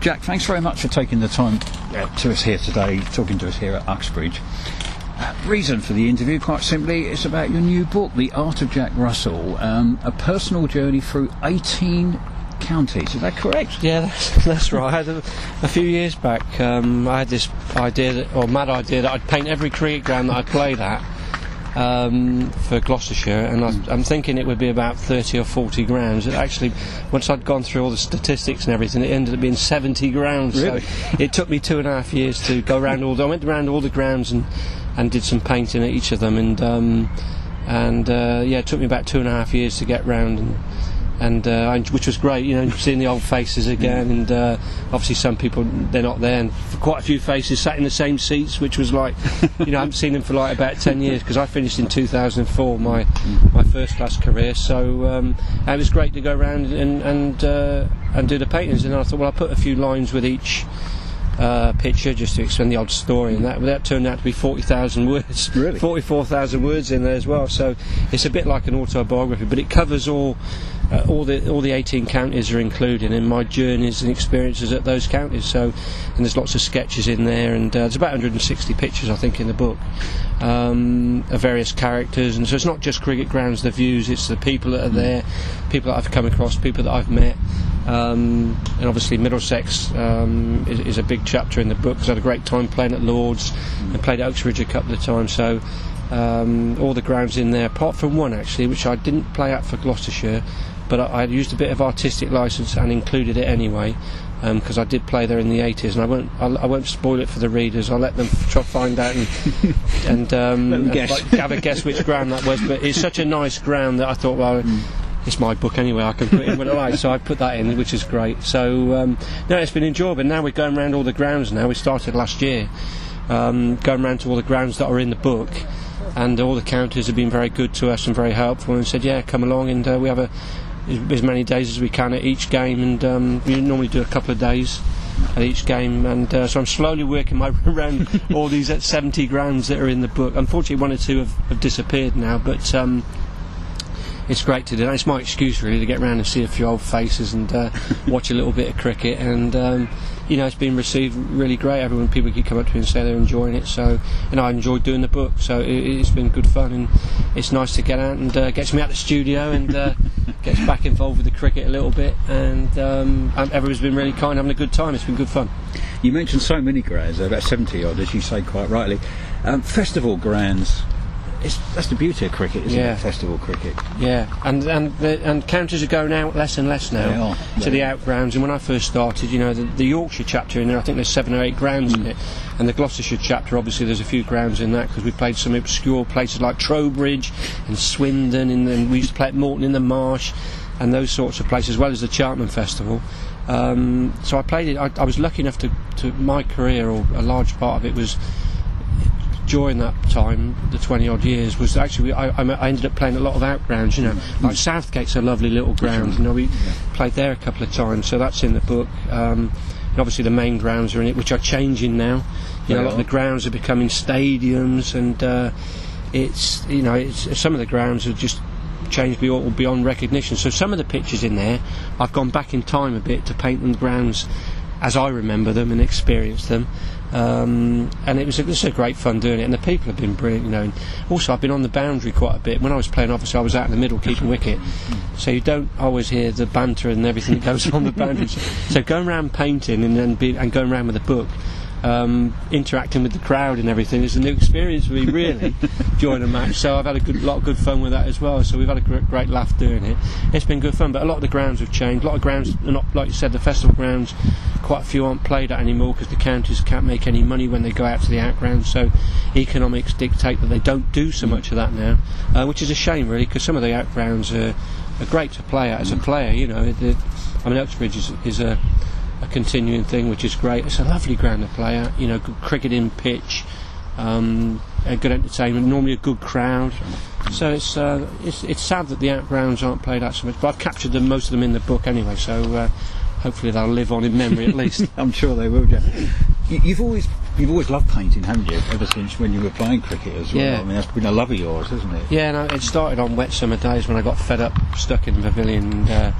Jack, thanks very much for taking the time to us here today, talking to us here at Uxbridge. Reason for the interview, quite simply, is about your new book, The Art of Jack Russell, a personal journey through 18 counties. Is that correct? Yeah, that's right. A few years back, I had this idea, mad idea, that I'd paint every cricket ground that I played at for Gloucestershire, and I'm thinking it would be about 30 or 40 grounds. It actually, once I'd gone through all the statistics and everything, it ended up being 70 grounds. Really? So it took me 2.5 years to go around I went around all the grounds and did some painting at each of them, and it took me about 2.5 years to get round, and which was great, seeing the old faces again, and obviously some people, they're not there, and quite a few faces sat in the same seats, which was like, I haven't seen them for like about 10 years, because I finished in 2004, my first class career, so it was great to go around and do the paintings, and I thought, well, I'll put a few lines with each picture just to explain the odd story, and that turned out to be 40,000 words. Really? 44,000 words in there as well, so it's a bit like an autobiography, but it covers all the 18 counties are included in my journeys and experiences at those counties. So, and there's lots of sketches in there, and there's about 160 pictures, I think, in the book, of various characters. And so it's not just cricket grounds, the views, it's the people that are there, people that I've come across, people that I've met. And obviously Middlesex is a big chapter in the book, because I had a great time playing at Lord's and played at Uxbridge a couple of times. So all the grounds in there, apart from one actually, which I didn't play at for Gloucestershire, but I had used a bit of artistic licence and included it anyway, because I did play there in the 80s, and I won't spoil it for the readers. I'll let them try to find out and have a guess which ground that was. But it's such a nice ground that I thought, well, it's my book anyway, I can put it in when I like, so I put that in, which is great. So no, it's been enjoyable. Now we're going around all the grounds now. We started last year, going around to all the grounds that are in the book, and all the counties have been very good to us and very helpful, and said, yeah, come along, and we have as many days as we can at each game, and we normally do a couple of days at each game, and so I'm slowly working my way around all these 70 grounds that are in the book. Unfortunately, one or two have disappeared now, but it's great to do that. It's my excuse really to get around and see a few old faces and watch a little bit of cricket, and it's been received really great. People keep coming up to me and say they're enjoying it, so, and I enjoyed doing the book, so it's been good fun, and it's nice to get out and gets me out the studio and gets back involved with the cricket a little bit, and everyone's been really kind, having a good time. It's been good fun. You mentioned so many grounds, about 70 odd, as you say quite rightly. Festival grounds, that's the beauty of cricket, isn't it? Festival cricket. Yeah, and counties are going out less and less now to the out grounds. And when I first started, the Yorkshire chapter in there, I think there's 7 or 8 grounds in it, and the Gloucestershire chapter, obviously there's a few grounds in that, because we played some obscure places like Trowbridge and Swindon, and we used to play at Morton in the Marsh and those sorts of places, as well as the Cheltenham Festival. So I played it. I was lucky enough to my career, or a large part of it was during that time, the 20 odd years, was actually I ended up playing a lot of out grounds, like Southgate's a lovely little ground, we played there a couple of times, so that's in the book, and obviously the main grounds are in it, which are changing now. A lot of the grounds are becoming stadiums, and it's some of the grounds have just changed beyond recognition. So some of the pictures in there, I've gone back in time a bit to paint the grounds as I remember them and experience them, and it was a great fun doing it, and the people have been brilliant, and also I've been on the boundary quite a bit. When I was playing, obviously I was out in the middle keeping wicket, so you don't always hear the banter and everything that goes on the boundary. So going around painting and going around with a book, interacting with the crowd and everything is a new experience for me, really, during a match. So I've had a lot of good fun with that as well. So we've had a great laugh doing it. It's been good fun, but a lot of the grounds have changed. A lot of grounds are not, like you said, the festival grounds, quite a few aren't played at anymore, because the counties can't make any money when they go out to the out grounds, so economics dictate that they don't do so much of that now, which is a shame really, because some of the out grounds are great to play at as a player. Uxbridge is a continuing thing, which is great. It's a lovely ground to play at, good cricketing pitch, a good entertainment, normally a good crowd. So it's sad that the out grounds aren't played out so much, but I've captured most of them in the book anyway, so hopefully they'll live on in memory at least. I'm sure they will, Jack. You've always loved painting, haven't you? Ever since when you were playing cricket as well. Yeah. I mean, that's been a love of yours, hasn't it? Yeah, no, it started on wet summer days when I got fed up, stuck in the pavilion, and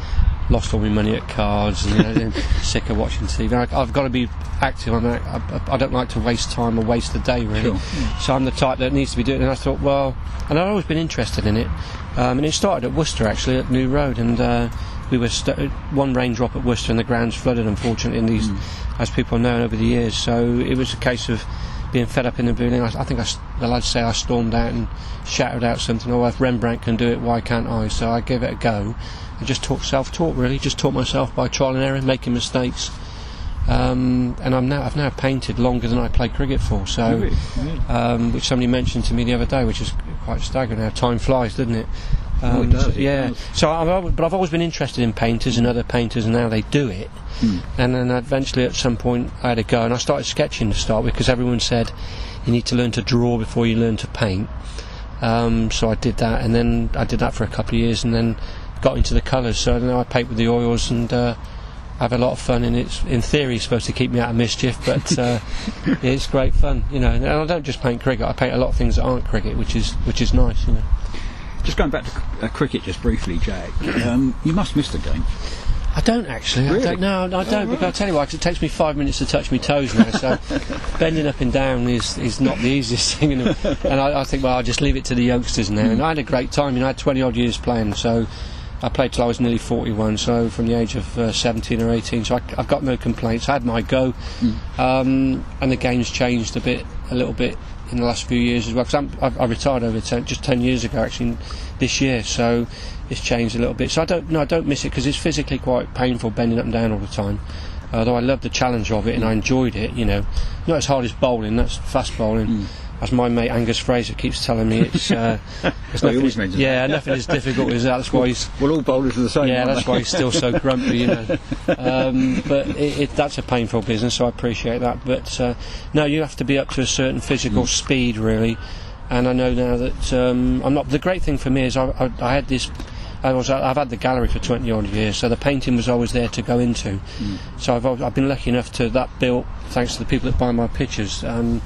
lost all my money at cards, and, and sick of watching TV. I've got to be active. I don't like to waste time or waste the day, really. Sure. So I'm the type that needs to be doing it. And I thought, well, and I've always been interested in it. And it started at Worcester, actually, at New Road, and we were one raindrop at Worcester and the grounds flooded, unfortunately, in these, as people know, over the years. So it was a case of being fed up in the building. I think the lads say I stormed out and shouted out something, oh, if Rembrandt can do it, why can't I? So I gave it a go. I just self-taught, really, just taught myself by trial and error, making mistakes. And I've now painted longer than I played cricket for, so which somebody mentioned to me the other day, which is quite staggering how time flies, doesn't it? It does, yeah. Does. So I've always been interested in painters and other painters and how they do it. And then eventually, at some point, I had a go, and I started sketching to start with, because everyone said you need to learn to draw before you learn to paint. So I did that, and then I did that for a couple of years, and then got into the colours. So now I paint with the oils and have a lot of fun, and it's in theory supposed to keep me out of mischief, but it's great fun, you know. And I don't just paint cricket; I paint a lot of things that aren't cricket, which is nice, you know. Just going back to cricket just briefly, Jack, you must miss the game. I don't actually. Really? I don't. Right. Because I'll tell you why. 'Cause it takes me 5 minutes to touch my toes now. So bending up and down is not the easiest thing. And I think, well, I'll just leave it to the youngsters now. And I had a great time. You know, I had 20 odd years playing. So I played till I was nearly 41. So from the age of 17 or 18. So I've got no complaints. I had my go. And the game's changed a little bit in the last few years as well. Because I retired over 10 years ago, actually, this year. So it's changed a little bit, so I don't miss it, because it's physically quite painful bending up and down all the time. Although I love the challenge of it and I enjoyed it, you know. Not as hard as bowling, that's fast bowling. As my mate Angus Fraser keeps telling me, it's nothing as difficult as that. That's why he's. Well, all bowlers are the same. Yeah, aren't that's they? why he's still so grumpy, you know. But that's a painful business, so I appreciate that. But no, you have to be up to a certain physical speed, really. And I know now that I'm not. The great thing for me is I had this. I've had the gallery for 20 odd years, so the painting was always there to go into. So I've been lucky enough to that built, thanks to the people that buy my pictures.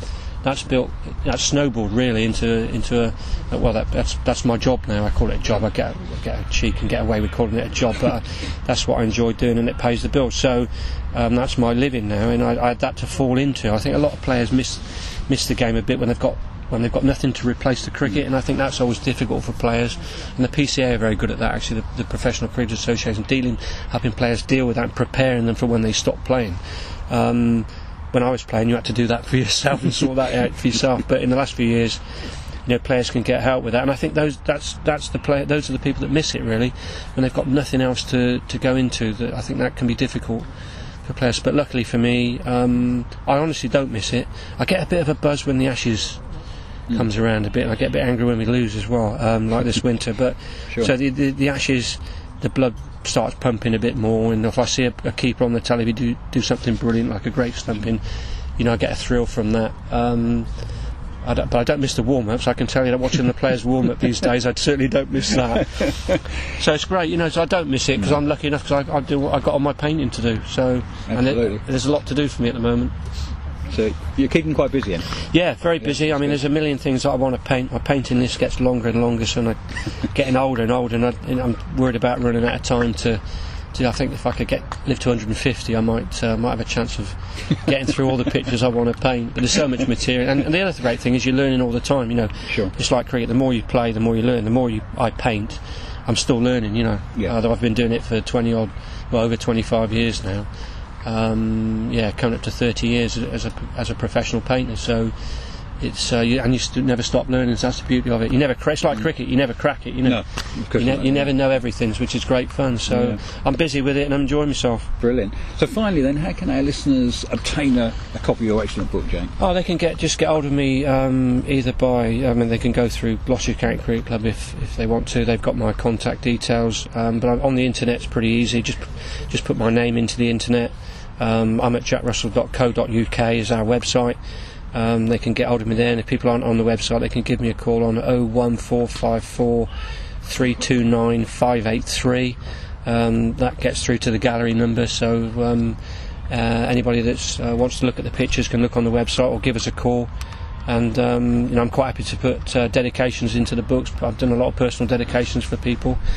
That's snowballed really into a well. That's my job now. I call it a job. I get a cheek and get away with calling it a job, but that's what I enjoy doing, and it pays the bills. So that's my living now, and I had that to fall into. I think a lot of players miss the game a bit when they've got nothing to replace the cricket, and I think that's always difficult for players. And the PCA are very good at that, actually, the Professional Cricket Association, helping players deal with that and preparing them for when they stop playing. When I was playing, you had to do that for yourself and sort that out for yourself. But in the last few years, you know, players can get help with that, and I think those are the people that miss it, really, when they've got nothing else to go into. I think that can be difficult for players. But luckily for me, I honestly don't miss it. I get a bit of a buzz when the Ashes comes around a bit, and I get a bit angry when we lose as well, like this winter. But sure. So the Ashes, the blood starts pumping a bit more, and if I see a keeper on the telly do something brilliant, like a great stumping, you know, I get a thrill from that. But I don't miss the warm-ups. I can tell you that watching the players warm-up these days, I certainly don't miss that. So it's great, you know. So I don't miss it because I'm lucky enough, because I do what I've got on my painting to do. So absolutely. There's a lot to do for me at the moment. So you're keeping quite busy, then? Yeah, very busy. I mean, there's a million things that I want to paint. My painting list gets longer and longer, so I'm getting older and older, and I'm worried about running out of time to I think if I could live to 150, I might have a chance of getting through all the pictures I want to paint. But there's so much material, and the other great thing is you're learning all the time. You know, sure. It's like cricket. The more you play, the more you learn. The more I paint, I'm still learning. You know, although I've been doing it for over 25 years now. Coming up to 30 years as a professional painter. So it's you never stop learning. So that's the beauty of it. You never it's like cricket. You never crack it. You know, you never know everything, which is great fun. So I'm busy with it and I'm enjoying myself. Brilliant. So finally, then, how can our listeners obtain a copy of your excellent book, Jane? Oh, they can get hold of me either by they can go through Gloucester County Cricket Club if they want to. They've got my contact details, but on the internet it's pretty easy. Just put my name into the internet. I'm at jackrussell.co.uk is our website. They can get hold of me there, and if people aren't on the website, they can give me a call on 01454 329 583. That gets through to the gallery number, so anybody that wants to look at the pictures can look on the website or give us a call. And I'm quite happy to put dedications into the books. I've done a lot of personal dedications for people.